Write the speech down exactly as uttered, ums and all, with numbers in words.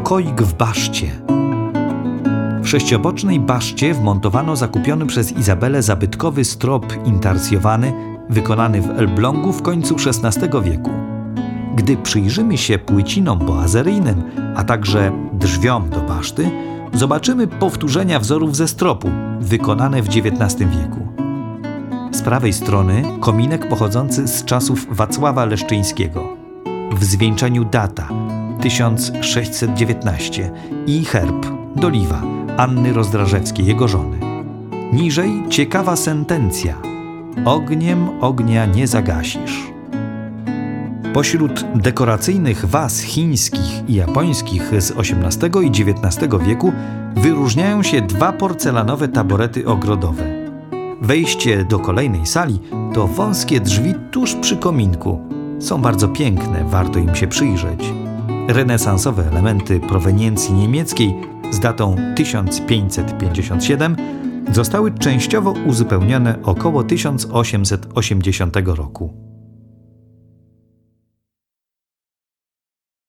Pokoik w baszcie. W sześciobocznej baszcie wmontowano zakupiony przez Izabelę zabytkowy strop intarsjowany, wykonany w Elblągu w końcu szesnastego wieku. Gdy przyjrzymy się płycinom boazeryjnym, a także drzwiom do baszty, zobaczymy powtórzenia wzorów ze stropu, wykonane w dziewiętnastym wieku. Z prawej strony kominek pochodzący z czasów Wacława Leszczyńskiego. W zwieńczeniu data tysiąc sześćset dziewiętnaście i herb Doliwa Anny Rozdrażewskiej, jego żony. Niżej ciekawa sentencja: ogniem ognia nie zagasisz. Pośród dekoracyjnych was chińskich i japońskich z osiemnastego i dziewiętnastego wieku wyróżniają się dwa porcelanowe taborety ogrodowe. Wejście do kolejnej sali to wąskie drzwi tuż przy kominku. Są bardzo piękne, warto im się przyjrzeć. Renesansowe elementy proweniencji niemieckiej z datą tysiąc pięćset pięćdziesiąt siedem zostały częściowo uzupełnione około tysiąc osiemset osiemdziesiątego roku.